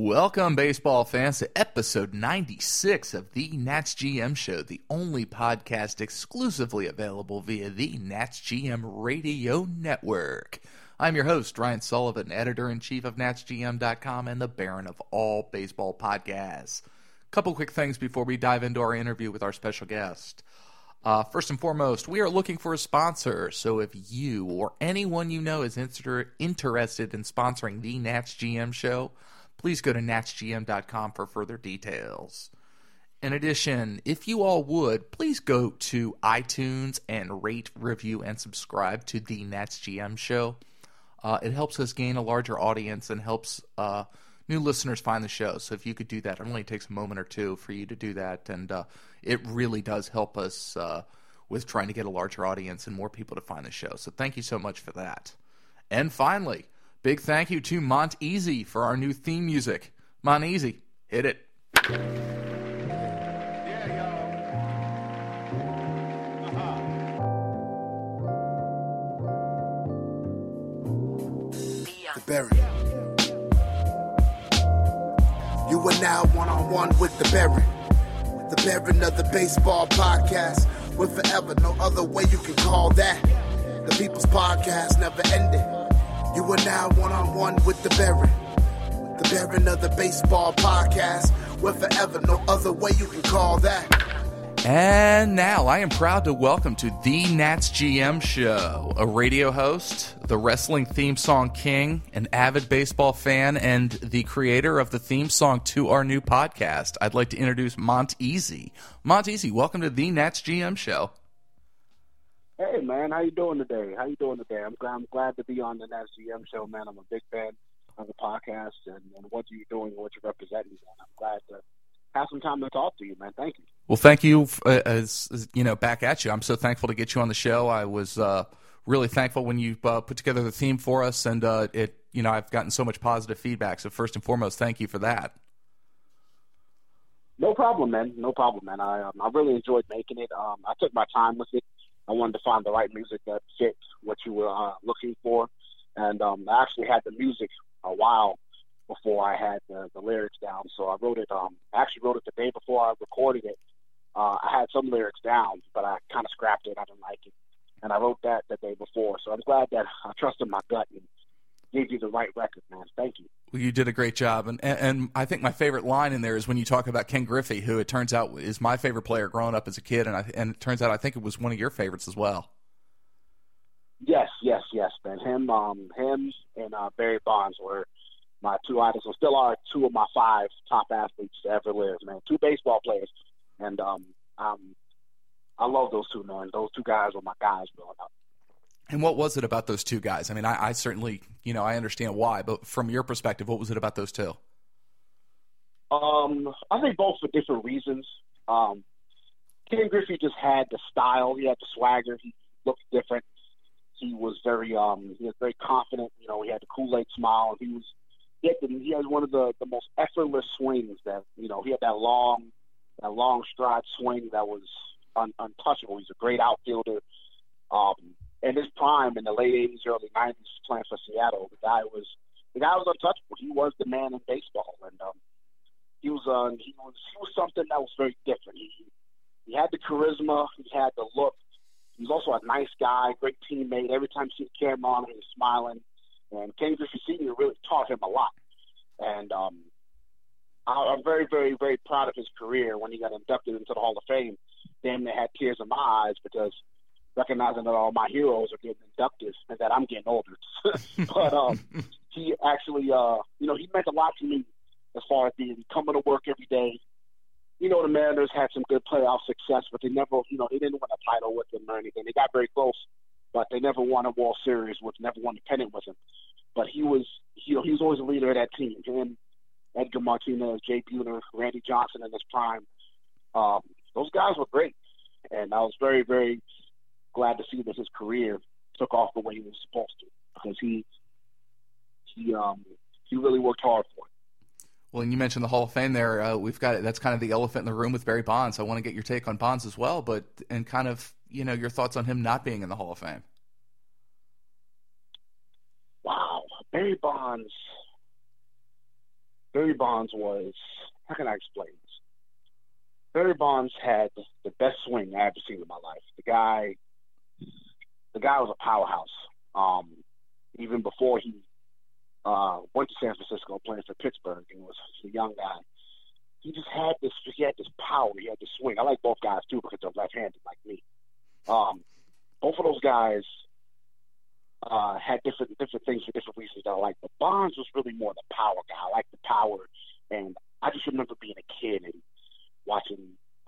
Welcome, baseball fans, to episode 96 of the Nats GM Show, the only podcast exclusively available via the Nats GM Radio Network. I'm your host, Ryan Sullivan, editor-in-chief of NatsGM.com and the Baron of all baseball podcasts. Couple quick things before we dive into our interview with our special guest. First and foremost, we are looking for a sponsor, so if you or anyone you know is interested in sponsoring the Nats GM Show, please go to NatsGM.com for further details. In addition, if you all would, please go to iTunes and rate, review, and subscribe to the Nats GM Show. It helps us gain a larger audience and helps new listeners find the show. So if you could do that, it only takes a moment or two for you to do that, and it really does help us with trying to get a larger audience and more people to find the show. So thank you so much for that. And finally, big thank you to Monteasy for our new theme music. Monteasy, hit it. The Baron. You are now one-on-one with the Baron. The Baron of the baseball podcast. With forever, no other way you can call that. The People's Podcast never ending. You are now one-on-one with the Baron. The Baron of the baseball podcast. With forever, no other way you can call that. And now I am proud to welcome to the Nats GM Show, a radio host, the wrestling theme song king, an avid baseball fan, and the creator of the theme song to our new podcast. I'd like to introduce Monteasy. Monteasy, welcome to the Nats GM Show. Hey, man, how you doing today? I'm glad to be on the Nats GM Show, man. I'm a big fan of the podcast and what you're doing and what you're representing, man. I'm glad to have some time to talk to you, man. Thank you. Well, thank you. As you know, back at you. I'm so thankful to get you on the show. I was really thankful when you put together the theme for us, and I've gotten so much positive feedback. So first and foremost, thank you for that. No problem, man. I really enjoyed making it. I took my time with it. I wanted to find the right music that fit what you were looking for, and I actually had the music a while before I had the lyrics down. So I wrote it. I actually wrote it the day before I recorded it. I had some lyrics down, but I kind of scrapped it. I didn't like it, and I wrote that the day before. So I'm glad that I trusted my gut and gave you the right record, man. Thank you. Well, you did a great job, and I think my favorite line in there is when you talk about Ken Griffey, who it turns out is my favorite player growing up as a kid, and it turns out I think it was one of your favorites as well. Yes, man. Him and Barry Bonds were my two idols, and still are two of my five top athletes to ever live, man. Two baseball players, and I love those two, man. Those two guys were my guys growing up. And what was it about those two guys? I mean, I certainly, I understand why, but from your perspective, what was it about those two? I think both for different reasons. Ken Griffey just had the style. He had the swagger. He looked different. He was very confident. He had the Kool-Aid smile. He had one of the most effortless swings that, he had that long stride swing that was untouchable. He's a great outfielder. In his prime in the late 80s, early 90s, playing for Seattle, the guy was untouchable. He was the man in baseball, and he was something that was very different. He had the charisma, he had the look. He was also a nice guy, great teammate. Every time you see the camera on him, he was smiling. And Ken Griffey Sr. really taught him a lot. And I'm very, very, very proud of his career when he got inducted into the Hall of Fame. Damn near had tears in my eyes because recognizing that all my heroes are getting inducted and that I'm getting older. But he actually, he meant a lot to me as far as coming to work every day. The Mariners had some good playoff success, but they never, they didn't win a title with him or anything. They got very close, but they never won a World Series never won a pennant with him. But he was always a leader of that team. Him, Edgar Martinez, Jay Buhner, Randy Johnson in his prime. Those guys were great. And I was very, very glad to see that his career took off the way he was supposed to, because he really worked hard for it. Well, and you mentioned the Hall of Fame there. We've got that's kind of the elephant in the room with Barry Bonds. I want to get your take on Bonds as well, and kind of your thoughts on him not being in the Hall of Fame. Wow, Barry Bonds Barry Bonds was, how can I explain this? Barry Bonds had the best swing I ever seen in my life. The guy was a powerhouse. Even before he went to San Francisco playing for Pittsburgh and was a young guy, he had this power, he had this swing. I like both guys too because they're left-handed like me. Both of those guys had different things for different reasons that I like. But Bonds was really more the power guy. I like the power, and I just remember being a kid and watching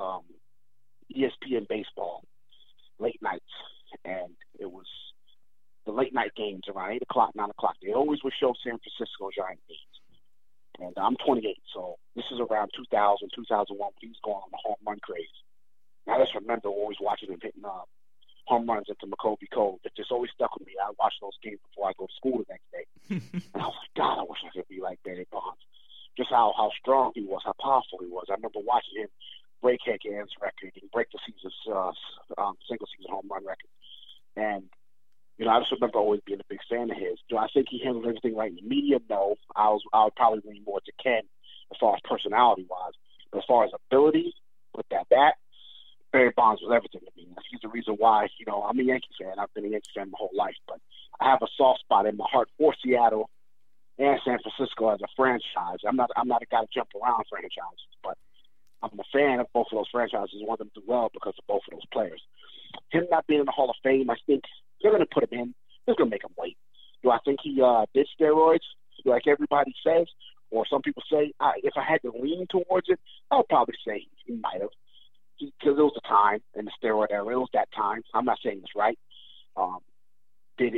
ESPN baseball late nights, and it was the late night games around 8 o'clock, 9 o'clock. They always would show San Francisco Giant games. And I'm 28, so this is around 2000, 2001 when he was going on the home run craze. And I just remember always watching him hitting home runs into McCovey Cove. It just always stuck with me. I watched those games before I go to school the next day. And I was like, God, I wish I could be like Barry Bonds. Just how strong he was, how powerful he was. I remember watching him break Higgins' record and break the season's single-season home run record. And, I just remember always being a big fan of his. Do I think he handled everything right in the media? No. I would probably lean more to Ken as far as personality-wise. But as far as ability with that bat, Barry Bonds was everything to me. He's the reason why, I'm a Yankee fan. I've been a Yankee fan my whole life. But I have a soft spot in my heart for Seattle and San Francisco as a franchise. I'm not a guy to jump around franchises, but I'm a fan of both of those franchises and want them to do well because of both of those players. Him not being in the Hall of Fame, I think they're going to put him in. They're going to make him wait. Do I think he did steroids like everybody says, or some people say? If I had to lean towards it, I would probably say he might have, because it was a time in the steroid era. It was that time. I'm not saying it's right. Did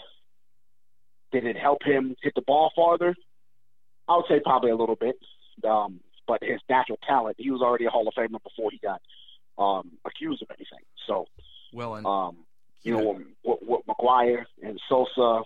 it help him hit the ball farther? I would say probably a little bit. But his natural talent, he was already a Hall of Famer before he got accused of anything. So, well, and what McGuire and Sosa,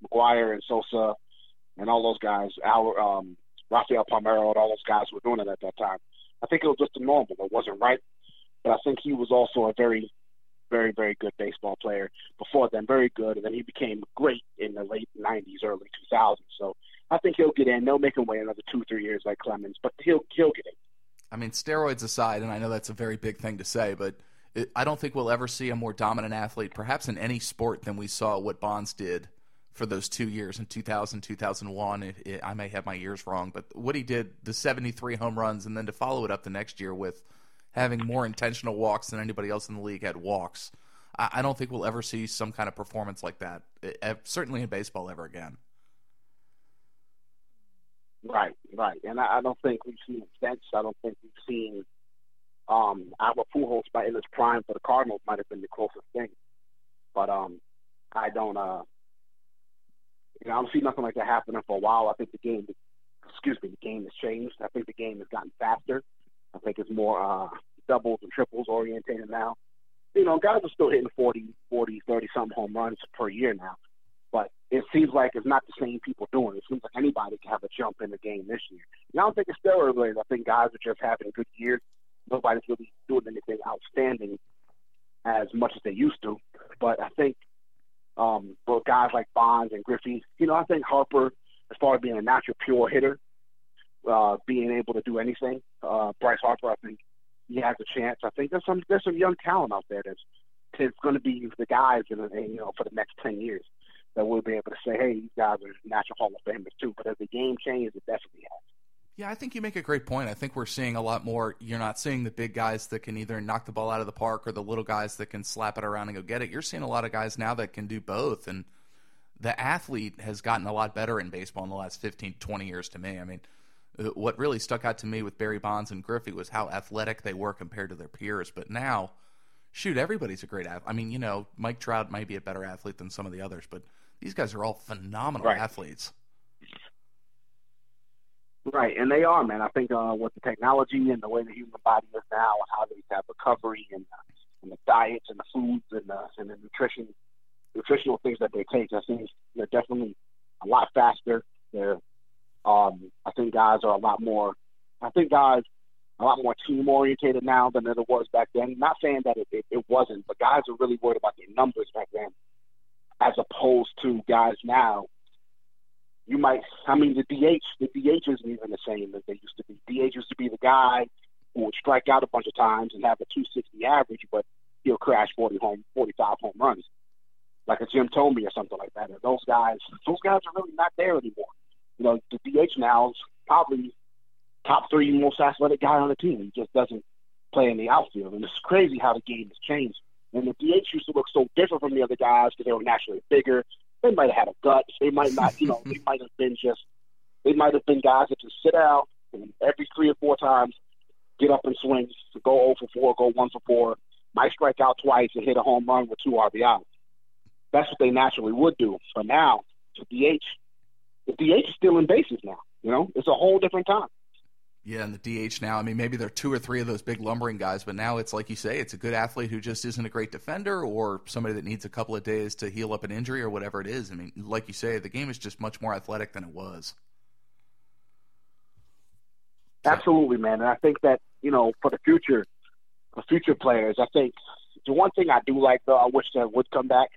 and all those guys, Rafael Palmeiro, and all those guys were doing it at that time. I think it was just a normal. It wasn't right, but I think he was also a very, very, very good baseball player before then, very good, and then he became great in the late 90s, early 2000s. So I think he'll get in. They'll make him wait another 2-3 years like Clemens, but he'll get in. I mean, steroids aside, and I know that's a very big thing to say, but I don't think we'll ever see a more dominant athlete, perhaps in any sport, than we saw what Bonds did for those 2 years in 2000, 2001. I may have my years wrong, but what he did, the 73 home runs, and then to follow it up the next year with having more intentional walks than anybody else in the league had walks. I don't think we'll ever see some kind of performance like that, certainly in baseball, ever again. Right. And I don't think we've seen it since. I don't think we've seen Albert Pujols in his prime for the Cardinals might have been the closest thing. But I don't see nothing like that happening for a while. I think the game has changed. I think the game has gotten faster. I think it's more doubles and triples orientated now. Guys are still hitting 40, 30-something home runs per year now. But it seems like it's not the same people doing it. It seems like anybody can have a jump in the game this year. And I don't think it's steroid related. I think guys are just having a good year. Nobody's really doing anything outstanding as much as they used to. But I think for guys like Bonds and Griffey, I think Harper, as far as being a natural pure hitter, being able to do anything, Bryce Harper, I think he has a chance. I think there's some young talent out there that's going to be the guys for the next 10 years. That we'll be able to say, hey, these guys are natural Hall of Famers too. But as the game changes, it definitely has. Yeah, I think you make a great point. I think we're seeing a lot more. You're not seeing the big guys that can either knock the ball out of the park or the little guys that can slap it around and go get it. You're seeing a lot of guys now that can do both. And the athlete has gotten a lot better in baseball in the last 15, 20 years to me. I mean, what really stuck out to me with Barry Bonds and Griffey was how athletic they were compared to their peers. But now, shoot, everybody's a great athlete. I mean, Mike Trout might be a better athlete than some of the others, but these guys are all phenomenal athletes. Right, and they are, man. I think with the technology and the way the human body is now and how they have recovery and the diets and the foods and the nutritional things that they take, I think they're definitely a lot faster. I think guys are a lot more team-orientated now than it was back then. Not saying that it wasn't, but guys are really worried about their numbers back then, as opposed to guys now the DH isn't even the same as they used to be. DH used to be the guy who would strike out a bunch of times and have a 260 average, but he'll crash 45 home runs, like a Jim Thome or something like that. And those guys are really not there anymore. You know, the DH now is probably top 3 most athletic guy on the team. He just doesn't play in the outfield. And it's crazy how the game has changed. And the DH used to look so different from the other guys because they were naturally bigger. They might have had a gut. They might not, you know, they might have been guys that just sit out and every 3 or 4 times get up and swing, go 0 for 4, go 1 for 4, might strike out twice and hit a home run with 2 RBIs. That's what they naturally would do. But now, the DH is stealing bases now. You know, it's a whole different time. Yeah, and the DH now, I mean, maybe there are 2 or 3 of those big lumbering guys, but now it's like you say, it's a good athlete who just isn't a great defender or somebody that needs a couple of days to heal up an injury or whatever it is. I mean, like you say, the game is just much more athletic than it was. Absolutely, man. And I think that, you know, for future players, I think the one thing I do like, though, I wish that would come back.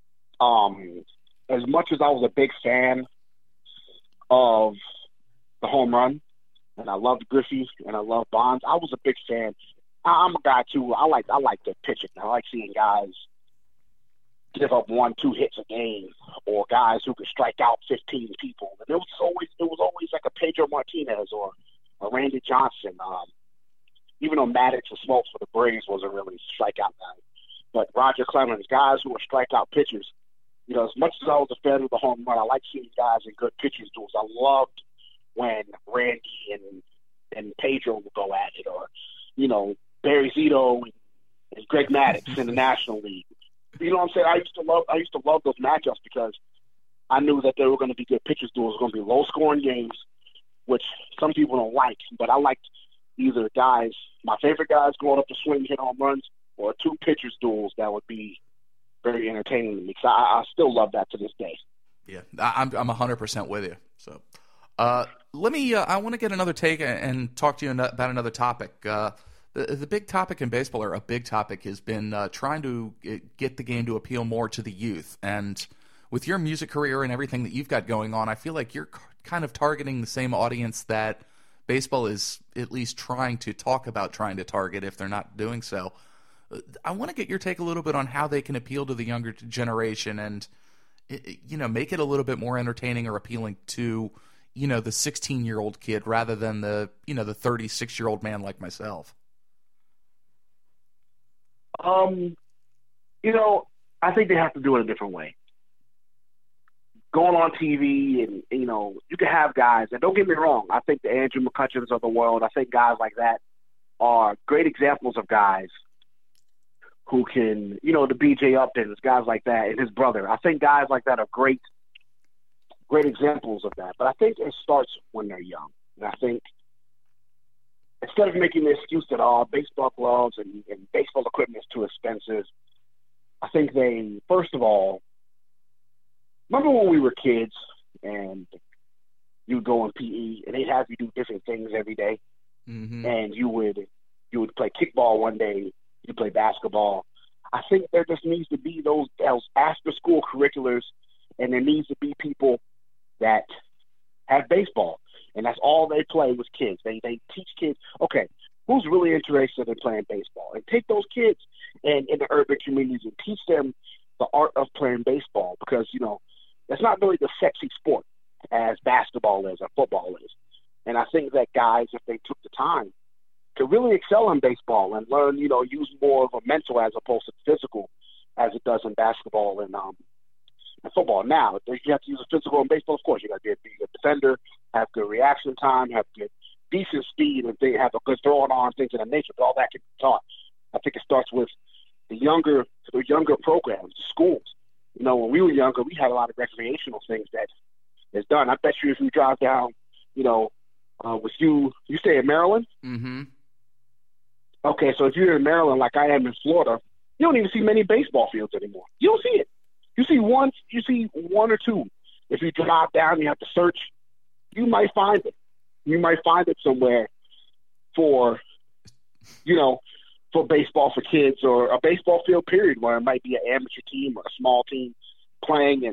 As much as I was a big fan of the home run, and I loved Griffey and I love Bonds, I was a big fan. I'm a guy too. I like the pitching. I like seeing guys give up 1-2 hits a game, or guys who could strike out 15 people. And it was always like a Pedro Martinez or a Randy Johnson. Even though Maddox and Smoltz for the Braves wasn't really a strikeout guy, but Roger Clemens, guys who were strikeout pitchers. You know, as much as I was a fan of the home run, I like seeing guys in good pitching duels. I loved when Randy and Pedro would go at it, or, you know, Barry Zito and Greg Maddux in the National League. You know what I'm saying? I used to love those matchups because I knew that they were going to be good pitchers duels. It was going to be low-scoring games, which some people don't like. But I liked either guys, my favorite guys going up to swing, hit home runs, or 2 pitchers duels that would be very entertaining to me. So I still love that to this day. Yeah, I'm 100% with you. So. Let me. I want to get another take and talk to you about another topic. The big topic in baseball, or a big topic, has been trying to get the game to appeal more to the youth. And with your music career and everything that you've got going on, I feel like you're kind of targeting the same audience that baseball is at least trying to target, if they're not doing so. I want to get your take a little bit on how they can appeal to the younger generation and, you know, make it a little bit more entertaining or appealing to, you know, the 16-year-old kid rather than the 36-year-old man like myself. You know, I think they have to do it a different way. Going on TV and, you know, you can have guys, and don't get me wrong, I think the Andrew McCutchens of the world, I think guys like that are great examples of guys who can, you know, the B.J. Uptons, guys like that, and his brother. I think guys like that are great examples of that. But I think it starts when they're young. And I think instead of making the excuse that, baseball gloves and baseball equipment is too expensive, I think they, first of all, remember when we were kids and you'd go in PE and they'd have you do different things every day? Mm-hmm. And you would play kickball one day, you play basketball. I think there just needs to be those after-school curriculars, and there needs to be people that have baseball, and that's all they play with kids. They teach kids, okay, who's really interested in playing baseball? And take those kids and in the urban communities and teach them the art of playing baseball, because, you know, that's not really the sexy sport as basketball is or football is. And I think that guys, if they took the time to really excel in baseball and learn, you know, use more of a mental as opposed to physical as it does in basketball and football. Now, you have to use a physical in baseball, of course. You got to be a defender, have good reaction time, have good decent speed, and have a good throwing arm, things of that nature. But all that can be taught. I think it starts with the younger programs, the schools. You know, when we were younger, we had a lot of recreational things that is done. I bet you if you drive down, you know, with you stay in Maryland? Mm-hmm. Okay, so if you're in Maryland like I am in Florida, you don't even see many baseball fields anymore. You don't see it. You see one or two. If you drive down, you have to search. You might find it. You might find it somewhere for, you know, for baseball for kids, or a baseball field period where it might be an amateur team or a small team playing, and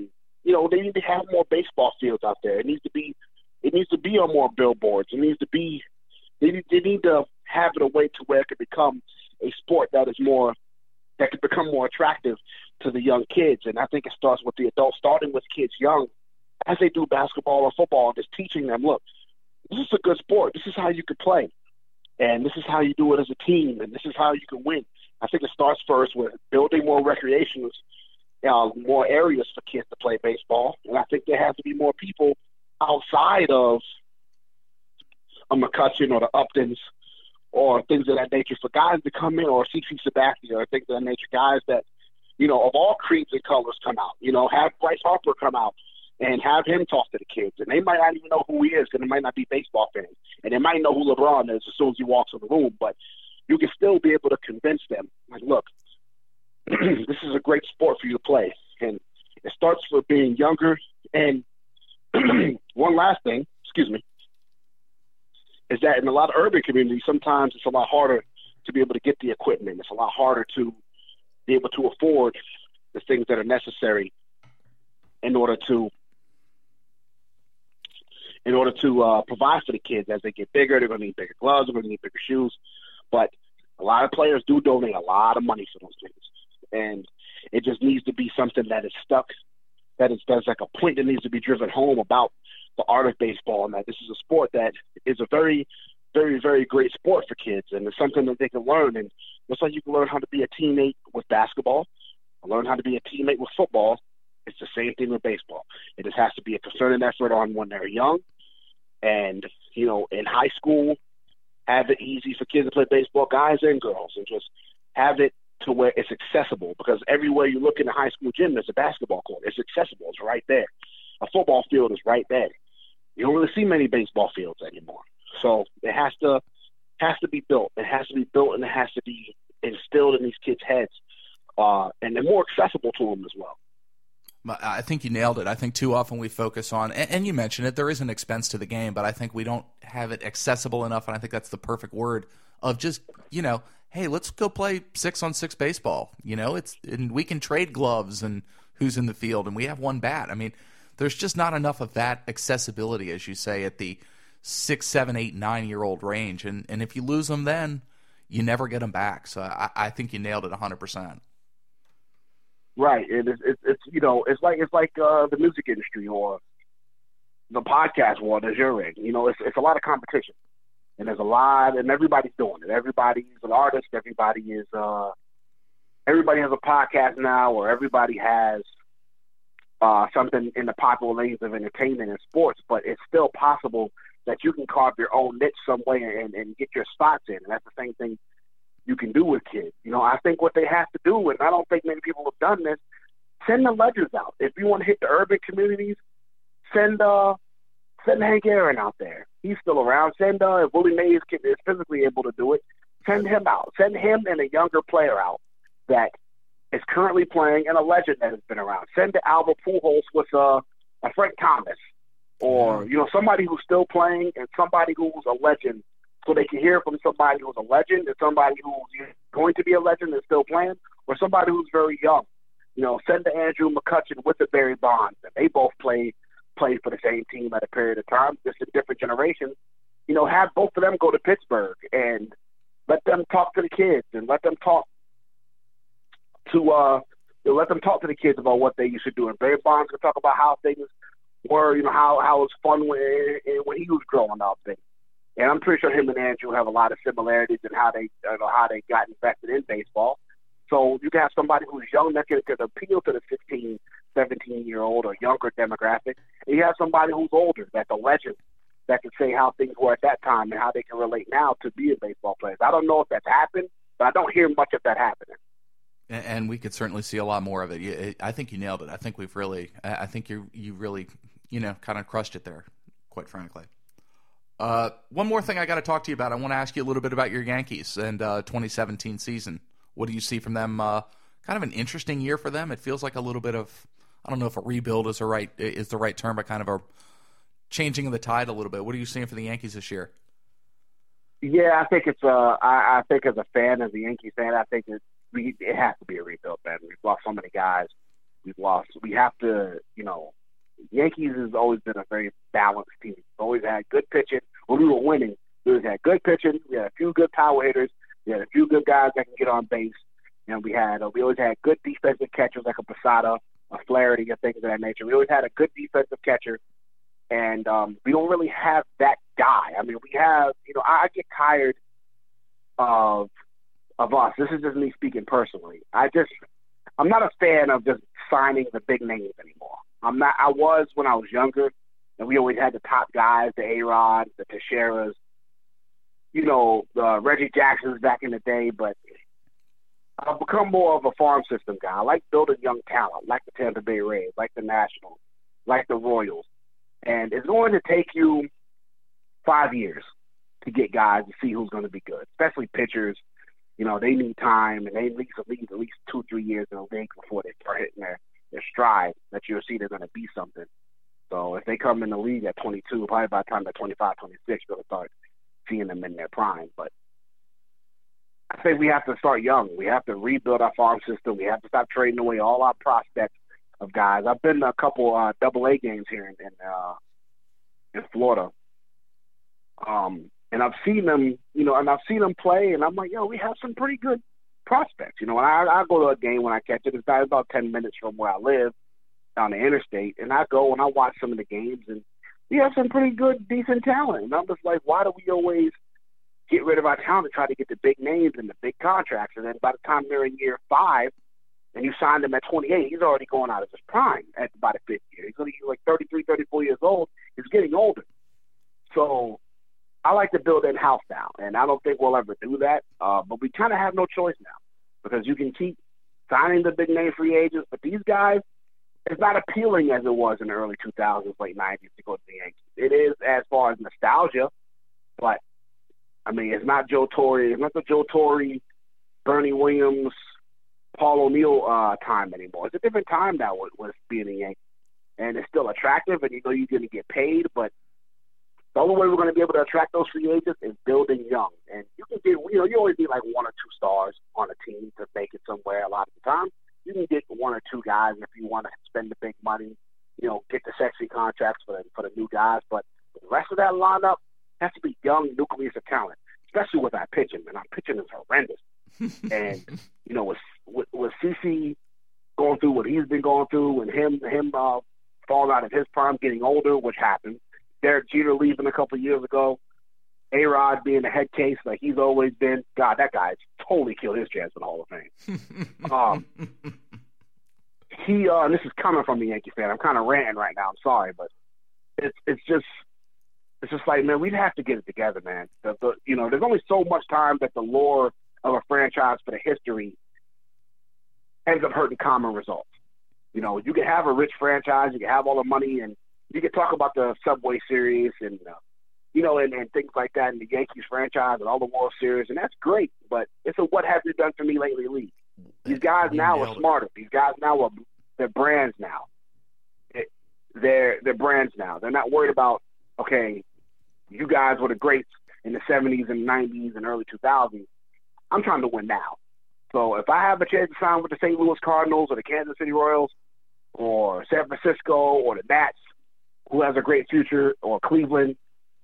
they need to have more baseball fields out there. It needs to be on more billboards. They need to have it a way to where it could become a sport that could become more attractive to the young kids. And I think it starts with the adults, starting with kids young as they do basketball or football, and just teaching them, look, this is a good sport. This is how you could play. And this is how you do it as a team, and this is how you can win. I think it starts first with building more recreations, more areas for kids to play baseball. And I think there has to be more people outside of a McCutcheon or the Uptons or things of that nature for guys to come in, or CC Sabathia or things of that nature, guys that, of all creeds and colors come out. Have Bryce Harper come out and have him talk to the kids. And they might not even know who he is, because they might not be baseball fans. And they might know who LeBron is as soon as he walks in the room. But you can still be able to convince them, like, look, this is a great sport for you to play. And it starts with being younger. And one last thing, is that in a lot of urban communities, sometimes it's a lot harder to be able to get the equipment. It's a lot harder to be able to afford the things that are necessary in order to provide for the kids. As they get bigger, they're going to need bigger gloves, they're going to need bigger shoes. But a lot of players do donate a lot of money for those things. And it just needs to be something that is stuck, there's like a point that needs to be driven home about the art of baseball, and that this is a sport that is a very, very, very great sport for kids, and it's something that they can learn. And just like you can learn how to be a teammate with basketball, learn how to be a teammate with football, it's the same thing with baseball. It just has to be a concerted effort on when they're young. And, in high school, have it easy for kids to play baseball, guys and girls, and just have it to where it's accessible. Because everywhere you look in the high school gym, there's a basketball court. It's accessible. It's right there. A football field is right there. You don't really see many baseball fields anymore. So it has to be built. It has to be built, and it has to be instilled in these kids' heads, and they're more accessible to them as well. I think you nailed it. I think too often we focus on, and you mentioned it, there is an expense to the game, but I think we don't have it accessible enough, and I think that's the perfect word of just, hey, let's go play 6-on-6 baseball. And we can trade gloves and who's in the field, and we have one bat. I mean, there's just not enough of that accessibility, as you say, at the 6, 7, 8, 9-year-old range. And if you lose them then, you never get them back. So I think you nailed it 100%. Right. It's like the music industry or the podcast world as you're in. It's a lot of competition. And there's a lot, and everybody's doing it. Everybody's an artist. Everybody has a podcast now, or everybody has something in the popular lanes of entertainment and sports, but it's still possible that you can carve your own niche some way and get your spots in. And that's the same thing you can do with kids. I think what they have to do, and I don't think many people have done this, send the legends out. If you want to hit the urban communities, send Hank Aaron out there. He's still around. Send if Willie Mays is physically able to do it, send him out. Send him and a younger player out that is currently playing, and a legend that has been around. Send to Albert Pujols with a Frank Thomas, or somebody who's still playing and somebody who's a legend, so they can hear from somebody who's a legend and somebody who's going to be a legend and still playing, or somebody who's very young. Send to Andrew McCutcheon with the Barry Bonds, and they both played for the same team at a period of time, just in different generations. Have both of them go to Pittsburgh and let them talk to the kids and let them talk to the kids about what they used to do. And Barry Bonds can talk about how things were, how it was fun when he was growing up. And I'm pretty sure him and Andrew have a lot of similarities in how they got invested in baseball. So you can have somebody who's young that can appeal to the 16, 17-year-old or younger demographic. And you have somebody who's older, that's a legend, that can say how things were at that time and how they can relate now to being baseball players. I don't know if that's happened, but I don't hear much of that happening. And we could certainly see a lot more of it. I think you nailed it. I think you really kind of crushed it there, quite frankly. One more thing I got to talk to you about. I want to ask you a little bit about your Yankees and 2017 season. What do you see from them? Kind of an interesting year for them. It feels like a little bit of, I don't know if a rebuild is the right term, but kind of a changing of the tide a little bit. What are you seeing for the Yankees this year? Yeah, I think it's. I think as a fan, as a Yankees fan, I think it has to be a rebuild, man. We've lost so many guys we've lost. We have to, Yankees has always been a very balanced team. We've always had good pitching. When we were winning, we always had good pitching. We had a few good power hitters. We had a few good guys that can get on base. And we always had good defensive catchers like a Posada, a Flaherty, and things of that nature. We always had a good defensive catcher. And we don't really have that guy. I mean, we have, I get tired of us. This is just me speaking personally. I'm not a fan of just signing the big names anymore. I was when I was younger, and we always had the top guys, the A-Rods, the Teixeiras, the Reggie Jacksons back in the day, but I've become more of a farm system guy. I like building young talent, like the Tampa Bay Rays, like the Nationals, like the Royals. And it's going to take you 5 years to get guys to see who's going to be good, especially pitchers. They need time, and they need at least 2-3 years in the league before they start hitting their stride, that you'll see they're going to be something. So if they come in the league at 22, probably by the time they're 25, 26, you're going to start seeing them in their prime. But I think we have to start young. We have to rebuild our farm system. We have to stop trading away all our prospects of guys. I've been to a couple AA games here in Florida. And I've seen them, play, and I'm like, we have some pretty good prospects. And I go to a game when I catch it. It's about 10 minutes from where I live on the interstate, and I go and I watch some of the games, and we have some pretty good, decent talent. And I'm just like, why do we always get rid of our talent and try to get the big names and the big contracts? And then by the time they're in year 5, and you signed him at 28, he's already going out of his prime at about the 5th year. He's going to be like 33, 34 years old. He's getting older. So I like to build in-house now, and I don't think we'll ever do that. But we kind of have no choice now, because you can keep signing the big-name free agents, but these guys, it's not appealing as it was in the early 2000s, late 90s to go to the Yankees. It is as far as nostalgia, but, I mean, it's not Joe Torre. It's not the Joe Torre, Bernie Williams, Paul O'Neill time anymore. It's a different time now with being a Yankee. And it's still attractive, and you're going to get paid, but the only way we're going to be able to attract those free agents is building young. And you can get, you always need like 1 or 2 stars on a team to make it somewhere a lot of the time. You can get 1 or 2 guys if you want to spend the big money, get the sexy contracts for the new guys. But the rest of that lineup has to be young nucleus of talent, especially with our pitching. And our pitching is horrendous. And, with CeCe going through what he's been going through, and him falling out of his prime, getting older, which happened, Derek Jeter leaving a couple of years ago, A-Rod being the head case like he's always been. God, that guy's totally killed his chance for the Hall of Fame. And this is coming from a Yankee fan. I'm kind of ranting right now. I'm sorry, but it's just like, man, we'd have to get it together, man. There's only so much time that the lore of a franchise for the history ends up hurting common results. You can have a rich franchise, you can have all the money, and you can talk about the Subway Series and and things like that, and the Yankees franchise and all the World Series, and that's great. But it's a what have you done for me lately league. These guys now are smarter. These guys now they're brands now. They're brands now. They're not worried about, okay, you guys were the greats in the 70s and 90s and early 2000s. I'm trying to win now. So if I have a chance to sign with the St. Louis Cardinals or the Kansas City Royals or San Francisco or the Nats, who has a great future, or Cleveland,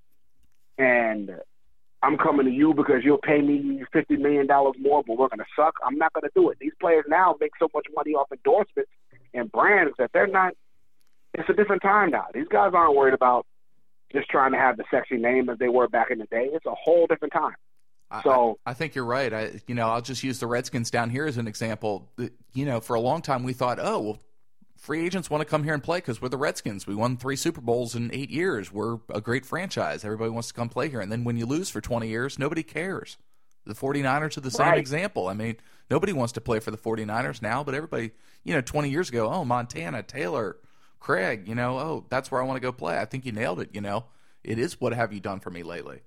and I'm coming to you because you'll pay me $50 million more, but we're going to suck, I'm not going to do it. These players now make so much money off endorsements and brands that they're not – it's a different time now. These guys aren't worried about just trying to have the sexy name as they were back in the day. It's a whole different time. So I think you're right. I'll just use the Redskins down here as an example. For a long time we thought, oh, well, free agents want to come here and play because we're the Redskins. We won 3 Super Bowls in 8 years. We're a great franchise. Everybody wants to come play here. And then when you lose for 20 years, nobody cares. The 49ers are the same example. I mean, nobody wants to play for the 49ers now, but everybody, 20 years ago, oh, Montana, Taylor, Craig, oh, that's where I want to go play. I think you nailed it, It is what have you done for me lately.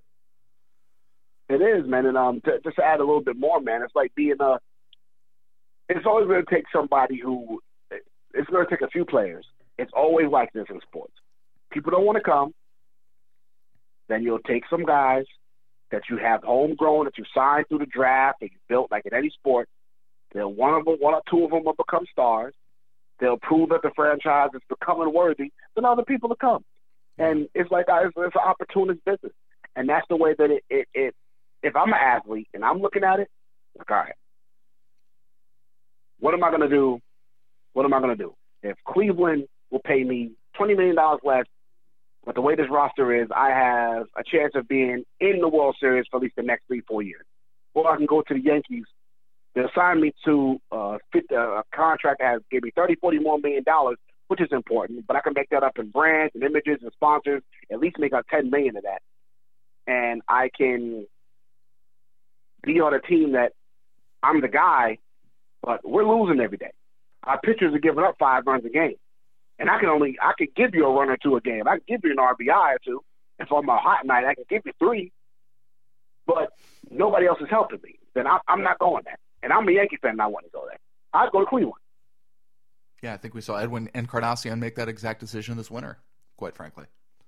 It is, man. And just to add a little bit more, man, it's like being it's always going to take somebody who – it's going to take a few players. It's always like this in sports. People don't want to come. Then you'll take some guys that you have homegrown, that you signed through the draft, that you built like in any sport. Then one or 2 of them will become stars. They'll prove that the franchise is becoming worthy, then other people will come. And it's like it's an opportunist business. And that's the way that it if I'm an athlete and I'm looking at it, like, all right, what am I going to do? What am I going to do? If Cleveland will pay me $20 million less, but the way this roster is, I have a chance of being in the World Series for at least the next 3-4 years. Or I can go to the Yankees. They'll sign me to a contract that has gave me $30-40 more million, which is important. But I can make that up in brands and images and sponsors, at least make out $10 million of that. And I can be on a team that I'm the guy, but we're losing every day. Our pitchers are giving up 5 runs a game. And I could give you a run or two a game. I can give you an RBI or two. If I'm a hot night, I can give you 3. But nobody else is helping me. Then I'm not going there. And I'm a Yankee fan and I want to go there. I'd go to Cleveland. Yeah, I think we saw Edwin Encarnacion make that exact decision this winter, quite frankly.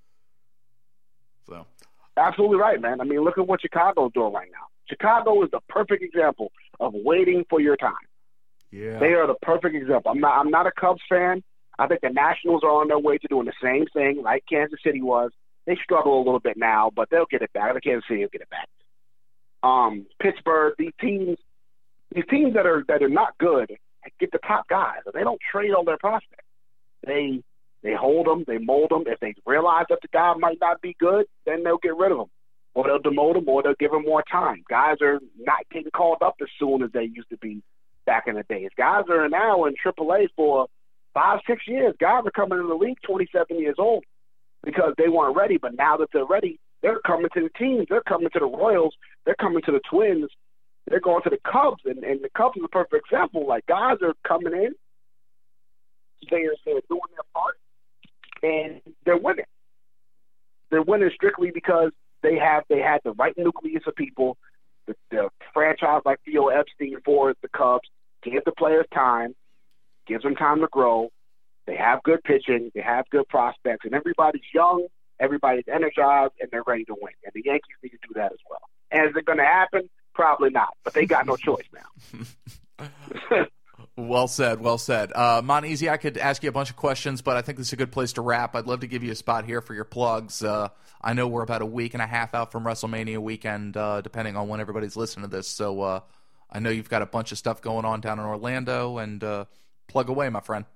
So, absolutely right, man. I mean, look at what Chicago's doing right now. Chicago is the perfect example of waiting for your time. Yeah. They are the perfect example. I'm not a Cubs fan. I think the Nationals are on their way to doing the same thing like Kansas City was. They struggle a little bit now, but they'll get it back. The Kansas City will get it back. Pittsburgh, these teams that are not good get the top guys. They don't trade all their prospects. They hold them, they mold them. If they realize that the guy might not be good, then they'll get rid of him, or they'll demote him, or they'll give him more time. Guys are not getting called up as soon as they used to be back in the days. Guys are now in AAA for 5-6 years. Guys are coming in the league 27 years old because they weren't ready. But now that they're ready, they're coming to the teams. They're coming to the Royals. They're coming to the Twins. They're going to the Cubs. And the Cubs is a perfect example. Like, guys are coming in. They're doing their part. And they're winning. They're winning strictly because they had the right nucleus of people. The franchise like Theo Epstein for the Cubs gave the players time, gives them time to grow. They have good pitching. They have good prospects. And everybody's young, everybody's energized, and they're ready to win. And the Yankees need to do that as well. And is it going to happen? Probably not. But they got no choice now. Well said, well said. Monteasy, I could ask you a bunch of questions, but I think this is a good place to wrap. I'd love to give you a spot here for your plugs. I know we're about a week and a half out from WrestleMania weekend, depending on when everybody's listening to this. So I know you've got a bunch of stuff going on down in Orlando, and plug away, my friend.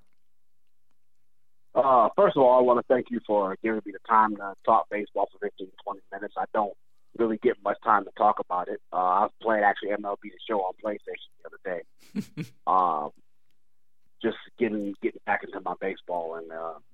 First of all, I want to thank you for giving me the time to talk baseball for 15, 20 minutes. I don't really get much time to talk about it. I was playing actually MLB The Show on PlayStation the other day. Just getting back into my baseball. And,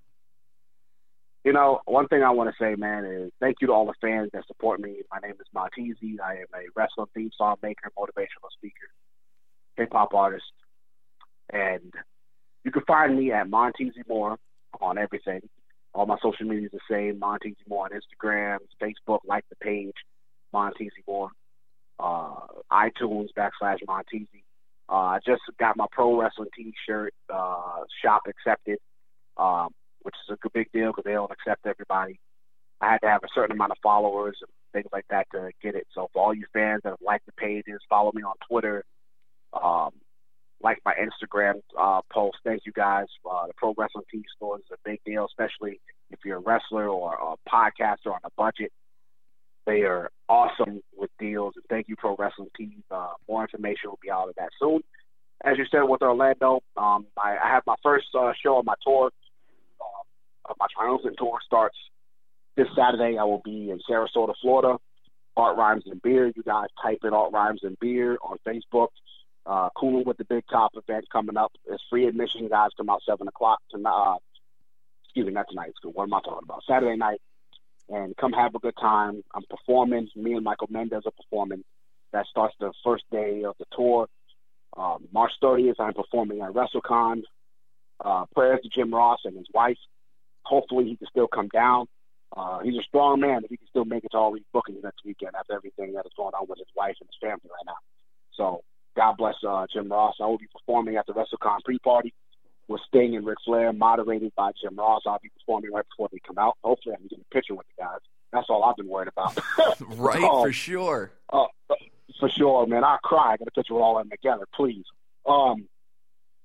one thing I want to say, man, is thank you to all the fans that support me. My name is Monteasy. I am a wrestling theme song maker, motivational speaker, hip-hop artist. And you can find me at Monteasy Moore on everything. All my social media is the same. Monteasy Moore on Instagram, Facebook, like the page, Monteasy Moore. iTunes /Monteasy. I just got my pro wrestling T-shirt shop accepted, which is a big deal because they don't accept everybody. I had to have a certain amount of followers and things like that to get it. So for all you fans that have liked the pages, follow me on Twitter, like my Instagram post. Thank you guys. The Pro Wrestling Tees store is a big deal, especially if you're a wrestler or a podcaster on a budget. They are awesome with deals. And thank you, Pro Wrestling Tees. More information will be out of that soon. As you said with Orlando, I have my first show on my tour. My Triumphant Tour starts this Saturday. I will be in Sarasota, Florida. Art Rhymes and Beer. You guys type in Art Rhymes and Beer on Facebook. Cooling with the Big Top event coming up. It's free admission. Guys come out 7 o'clock tonight. Excuse me, not tonight. What am I talking about? Saturday night. And come have a good time. I'm performing. Me and Michael Mendez are performing. That starts the first day of the tour. March 30th, I'm performing at WrestleCon. Prayers to Jim Ross and his wife. Hopefully he can still come down. He's a strong man if he can still make it to all these bookings next weekend after everything that is going on with his wife and his family right now. So God bless Jim Ross. I will be performing at the WrestleCon pre-party with Sting and Ric Flair, moderated by Jim Ross. I'll be performing right before they come out. Hopefully I can get a picture with the guys. That's all I've been worried about. Right, for sure. For sure, man. I'll cry. I got a picture with all of them together, please.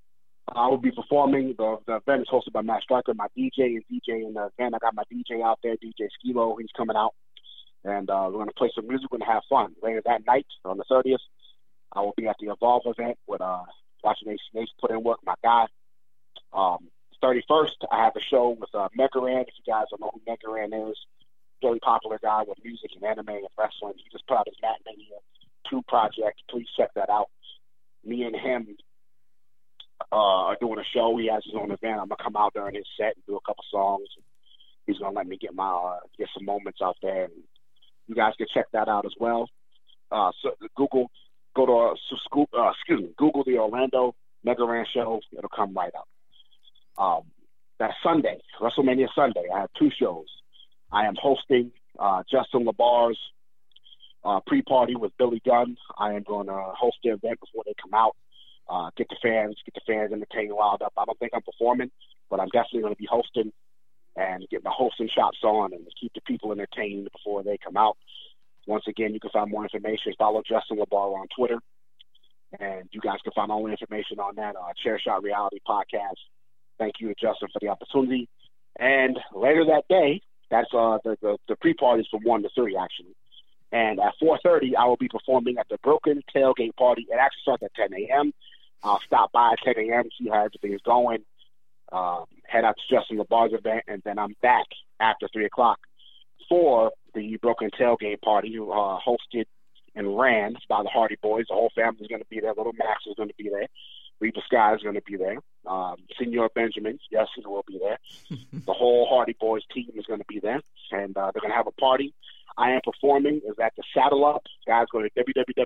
I will be performing. The event is hosted by Matt Striker. My DJ is DJing the event. I got my DJ out there, DJ Skilo. He's coming out. And we're going to play some music and have fun. Later that night, on the 30th, I will be at the Evolve event with watching ACH put in work, my guy. 31st, I have a show with Megaran. If you guys don't know who Megaran is, very popular guy with music and anime and wrestling. He just put out his Matt Mania 2 project. Please check that out. Me and him are doing a show. He has his own event. I'm going to come out during his set and do a couple songs. He's going to let me get get some moments out there. And you guys can check that out as well. So Google the Orlando Megaran show. It'll come right up. That Sunday, WrestleMania Sunday, I have 2 shows. I am hosting Justin LaBar's pre-party with Billy Gunn. I am going to host the event before they come out. Get the fans entertained, riled up. I don't think I'm performing, but I'm definitely going to be hosting and get my hosting chops on and keep the people entertained before they come out. Once again, you can find more information. Follow Justin LaBar on Twitter, and you guys can find all the information on that Chair Shot Reality Podcast. Thank you to Justin for the opportunity. And later that day, that's the pre-parties from 1 to 3 actually. And at 4:30, I will be performing at the Broken Tailgate Party. It actually starts at 10 a.m. I'll stop by at 10 a.m. see how everything is going. Head out to Justin LaBar's event, and then I'm back after 3 o'clock for the Broken Tailgate Party, hosted and ran by the Hardy Boys. The whole family is going to be there. Little Max is going to be there. Reba Sky is going to be there. Senor Benjamin, yes, he will be there. The whole Hardy Boys team is going to be there, and they're going to have a party. I am performing is at the Saddle Up. Guys, go to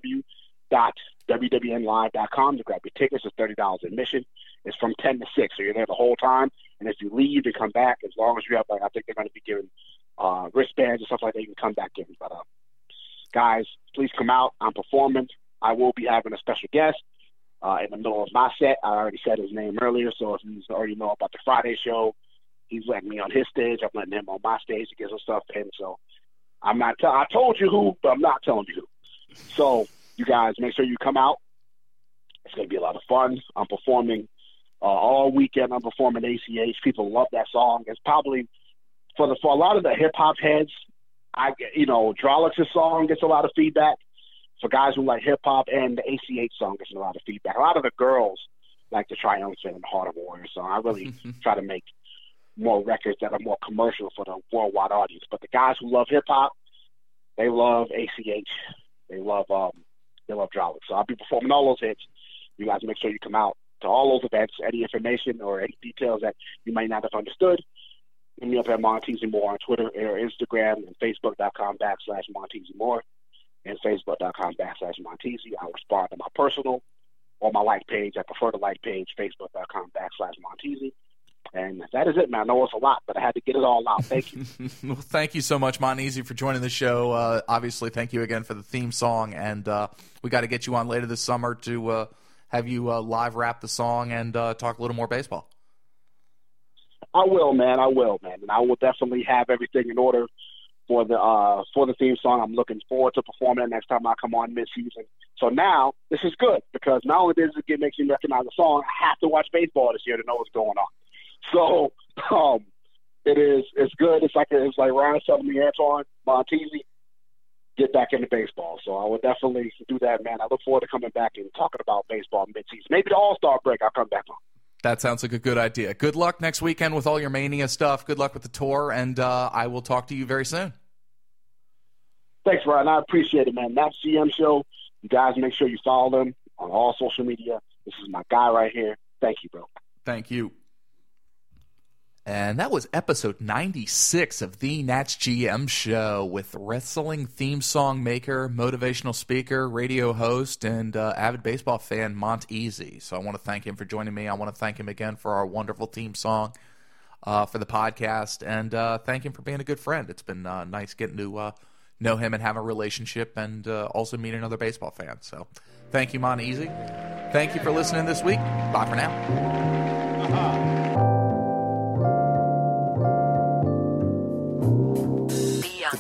www.wwnlive.com to grab your tickets. It's $30 admission. It's from 10 to 6, so you're there the whole time. And if you leave and come back, as long as you have, I think they're going to be giving wristbands and stuff like that, you can come back in. But guys, please come out. I'm performing. I will be having a special guest in the middle of my set. I already said his name earlier, so if you already know about the Friday show, he's letting me on his stage. I'm letting him on my stage to get some stuff in. So I'm not. I told you who, but I'm not telling you who. So you guys, make sure you come out. It's going to be a lot of fun. I'm performing all weekend. I'm performing ACH. People love that song. It's probably for a lot of the hip hop heads. Drolix's song gets a lot of feedback. For guys who like hip hop, and the ACH song gets a lot of feedback. A lot of the girls like the Triumphant and the Heart of Warrior song. I really try to make more records that are more commercial for the worldwide audience. But the guys who love hip hop, they love ACH. They love Drolix. So I'll be performing all those hits. You guys make sure you come out to all those events. Any information or any details that you might not have understood, hit me up at Montesi Moore on Twitter or Instagram and Facebook.com/MontesiMoore and Facebook.com/Montesi. I'll respond to my personal or my like page. I prefer the like page, Facebook.com/Montesi. And that is it, man. I know it's a lot, but I had to get it all out. Thank you. Well, thank you so much, Montesi, for joining the show. Obviously, thank you again for the theme song, and we got to get you on later this summer to have you live rap the song and talk a little more baseball. I will, man. And I will definitely have everything in order for the theme song. I'm looking forward to performing it next time I come on mid-season. So now this is good because not only does it make me recognize the song, I have to watch baseball this year to know what's going on. So it's good. It's like Ryan telling me, Antoine, Montesi, get back into baseball. So I will definitely do that, man. I look forward to coming back and talking about baseball mid-season. Maybe the All-Star break I'll come back on. That sounds like a good idea. Good luck next weekend with all your Mania stuff. Good luck with the tour, and I will talk to you very soon. Thanks, Ryan. I appreciate it, man. Nats GM Show. You guys make sure you follow them on all social media. This is my guy right here. Thank you, bro. Thank you. And that was episode 96 of the Nats GM Show with wrestling theme song maker, motivational speaker, radio host, and avid baseball fan, Montesi. So I want to thank him for joining me. I want to thank him again for our wonderful theme song for the podcast, and thank him for being a good friend. It's been nice getting to know him and have a relationship, and also meet another baseball fan. So thank you, Montesi. Thank you for listening this week. Bye for now. The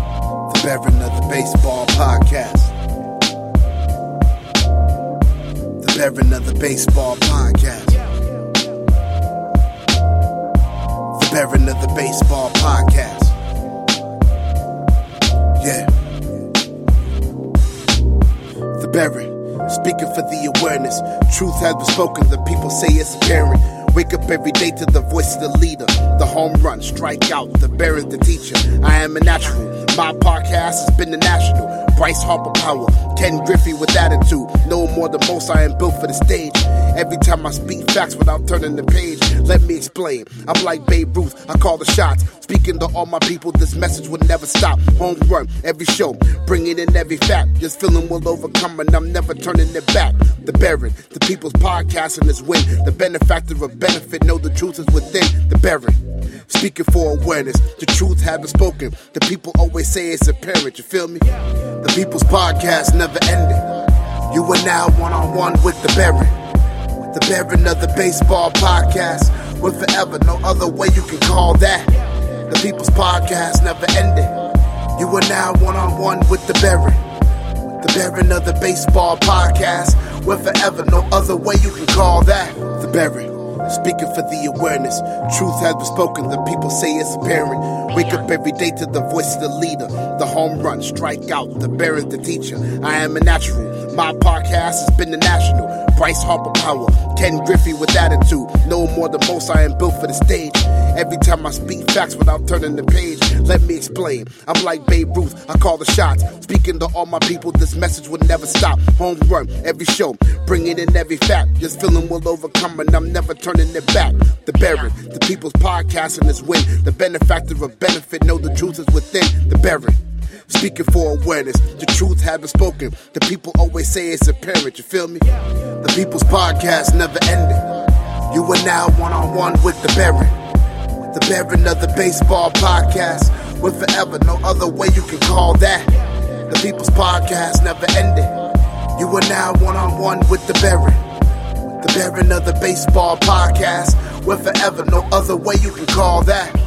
Baron of the Baseball Podcast. Baron of the Baseball Podcast. The Baron of the Baseball Podcast. Yeah. The Baron, speaking for the awareness. Truth has been spoken, the people say it's apparent. Wake up every day to the voice of the leader. The home run, strike out, the Baron's the teacher. I am a natural. My podcast has been the national. Bryce Harper power, Ken Griffey with attitude. No more than most, I am built for the stage. Every time I speak facts without turning the page, let me explain. I'm like Babe Ruth, I call the shots. Speaking to all my people, this message will never stop. Home run, every show, bringing in every fact. This feeling will overcome and I'm never turning it back. The Baron, the people's podcast and this win. The benefactor of benefit, know the truth is within. The Baron, speaking for awareness. The truth has been spoken. The people always say it's apparent, you feel me? The people's podcast never ending. You are now one-on-one with the Baron. The Baron of the Baseball Podcast. With forever, no other way you can call that. The people's podcast never ending. You are now one-on-one with the Baron. The Baron of the Baseball Podcast. With forever, no other way you can call that. The Baron, speaking for the awareness. Truth has been spoken, the people say it's apparent. Wake up every day to the voice of the leader. The home run, strike out, the Baron's the teacher. I am a natural. My podcast has been the national. Bryce Harper power, Ken Griffey with attitude. No more than most, I am built for the stage. Every time I speak facts without turning the page, let me explain. I'm like Babe Ruth, I call the shots. Speaking to all my people, this message will never stop. Home run, every show, bringing in every fact. This feeling will overcome and I'm never turning it back. The Baron, the people's podcast and this win. The benefactor of benefit, know the truth is within. The Baron, speaking for awareness. The truth has been spoken. The people always say it's apparent, you feel me? The people's podcast never ending. You are now one-on-one with the Baron. The Baron of the Baseball Podcast. With forever, no other way you can call that. The people's podcast never ending. You are now one-on-one with the Baron. The Baron of the Baseball Podcast. With forever, no other way you can call that.